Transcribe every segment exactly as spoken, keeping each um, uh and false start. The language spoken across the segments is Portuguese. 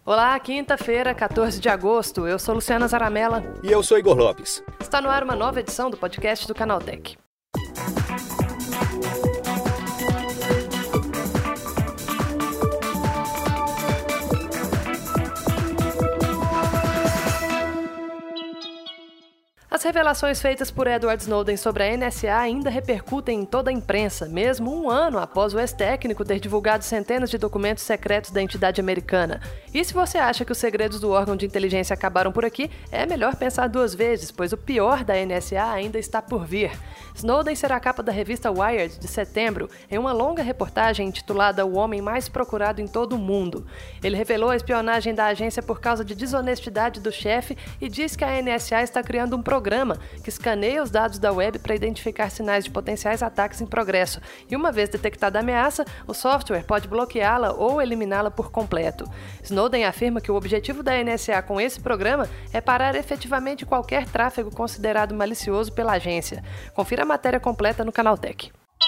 Olá, quinta-feira, quatorze de agosto. Eu sou Luciana Zaramella. E eu sou Igor Lopes. Está no ar uma nova edição do podcast do Canaltech. As revelações feitas por Edward Snowden sobre a N S A ainda repercutem em toda a imprensa, mesmo um ano após o ex-técnico ter divulgado centenas de documentos secretos da entidade americana. E se você acha que os segredos do órgão de inteligência acabaram por aqui, é melhor pensar duas vezes, pois o pior da N S A ainda está por vir. Snowden será a capa da revista Wired de setembro, em uma longa reportagem intitulada O Homem Mais Procurado em Todo o Mundo. Ele revelou a espionagem da agência por causa de desonestidade do chefe e diz que a N S A está criando um programa que escaneia os dados da web para identificar sinais de potenciais ataques em progresso, e uma vez detectada a ameaça, o software pode bloqueá-la ou eliminá-la por completo. Snowden afirma que o objetivo da N S A com esse programa é parar efetivamente qualquer tráfego considerado malicioso pela agência. Confira a matéria completa no Canaltech.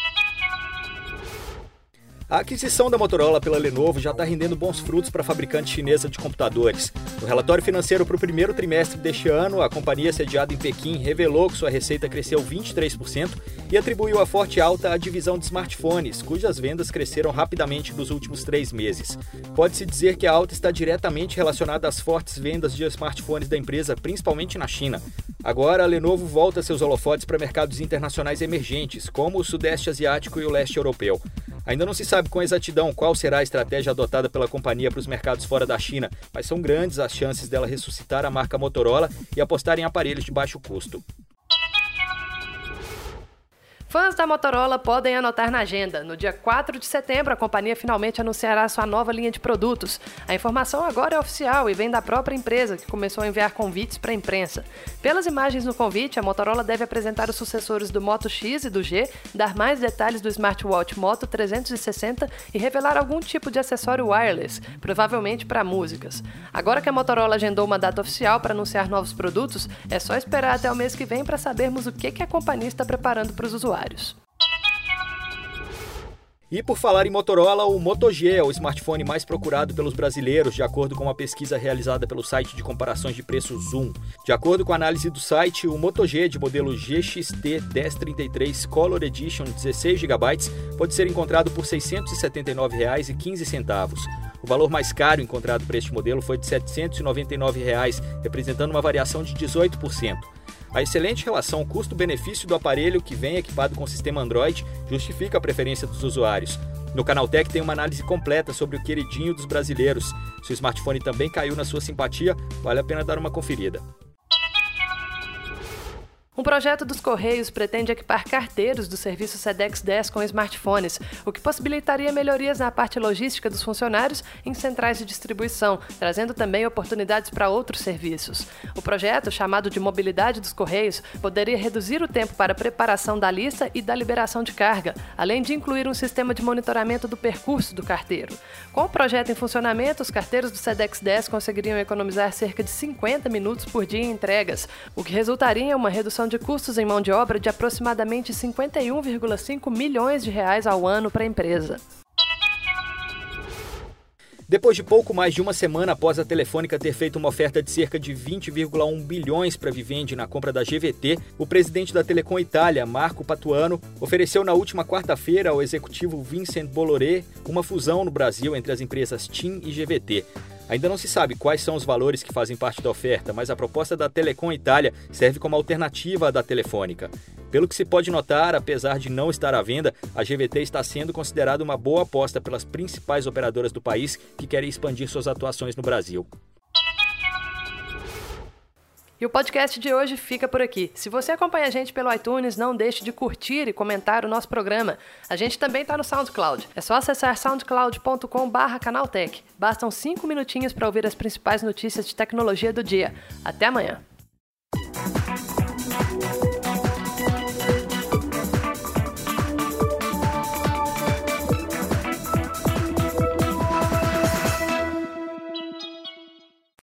A aquisição da Motorola pela Lenovo já está rendendo bons frutos para a fabricante chinesa de computadores. No relatório financeiro para o primeiro trimestre deste ano, a companhia sediada em Pequim revelou que sua receita cresceu vinte e três por cento e atribuiu a forte alta à divisão de smartphones, cujas vendas cresceram rapidamente nos últimos três meses. Pode-se dizer que a alta está diretamente relacionada às fortes vendas de smartphones da empresa, principalmente na China. Agora, a Lenovo volta seus holofotes para mercados internacionais emergentes, como o Sudeste Asiático e o Leste Europeu. Ainda não se sabe com exatidão qual será a estratégia adotada pela companhia para os mercados fora da China, mas são grandes as chances dela ressuscitar a marca Motorola e apostar em aparelhos de baixo custo. Fãs da Motorola podem anotar na agenda. No dia quatro de setembro, a companhia finalmente anunciará sua nova linha de produtos. A informação agora é oficial e vem da própria empresa, que começou a enviar convites para a imprensa. Pelas imagens no convite, a Motorola deve apresentar os sucessores do Moto X e do G, dar mais detalhes do smartwatch Moto trezentos e sessenta e revelar algum tipo de acessório wireless, provavelmente para músicas. Agora que a Motorola agendou uma data oficial para anunciar novos produtos, é só esperar até o mês que vem para sabermos o que que a companhia está preparando para os usuários. E por falar em Motorola, o Moto G é o smartphone mais procurado pelos brasileiros, de acordo com uma pesquisa realizada pelo site de comparações de preços Zoom. De acordo com a análise do site, o Moto G de modelo G X T dez trinta e três Color Edition dezesseis gigabytes pode ser encontrado por seiscentos e setenta e nove reais e quinze centavos. O valor mais caro encontrado para este modelo foi de setecentos e noventa e nove reais, representando uma variação de dezoito por cento. A excelente relação custo-benefício do aparelho, que vem equipado com sistema Android, justifica a preferência dos usuários. No Canaltech tem uma análise completa sobre o queridinho dos brasileiros. Se o smartphone também caiu na sua simpatia, vale a pena dar uma conferida. Um projeto dos Correios pretende equipar carteiros do serviço Sedex dez com smartphones, o que possibilitaria melhorias na parte logística dos funcionários em centrais de distribuição, trazendo também oportunidades para outros serviços. O projeto, chamado de Mobilidade dos Correios, poderia reduzir o tempo para a preparação da lista e da liberação de carga, além de incluir um sistema de monitoramento do percurso do carteiro. Com o projeto em funcionamento, os carteiros do Sedex dez conseguiriam economizar cerca de cinquenta minutos por dia em entregas, o que resultaria em uma redução de custos em mão de obra de aproximadamente cinquenta e um vírgula cinco milhões de reais ao ano para a empresa. Depois de pouco mais de uma semana após a Telefônica ter feito uma oferta de cerca de vinte vírgula um bilhões para a Vivendi na compra da G V T, o presidente da Telecom Itália, Marco Patuano, ofereceu na última quarta-feira ao executivo Vincent Bolloré uma fusão no Brasil entre as empresas TIM e G V T. Ainda não se sabe quais são os valores que fazem parte da oferta, mas a proposta da Telecom Itália serve como alternativa à da Telefônica. Pelo que se pode notar, apesar de não estar à venda, a G V T está sendo considerada uma boa aposta pelas principais operadoras do país que querem expandir suas atuações no Brasil. E o podcast de hoje fica por aqui. Se você acompanha a gente pelo iTunes, não deixe de curtir e comentar o nosso programa. A gente também está no SoundCloud. É só acessar soundcloud ponto com barra canaltech. Bastam cinco minutinhos para ouvir as principais notícias de tecnologia do dia. Até amanhã!